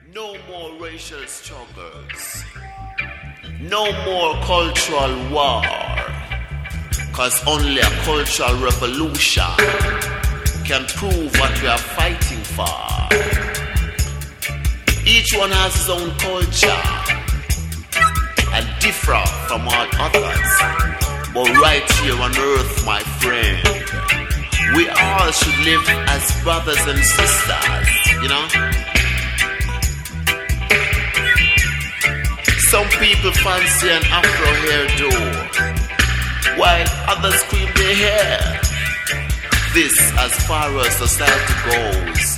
No more racial struggles. No more cultural war. Cause only a cultural revolution can prove what we are fighting for. Each one has his own culture and different from all others. But right here on earth, my friend, we all should live as brothers and sisters, you know? Some people fancy an afro hairdo, while others cream their hair. This as far as society goes.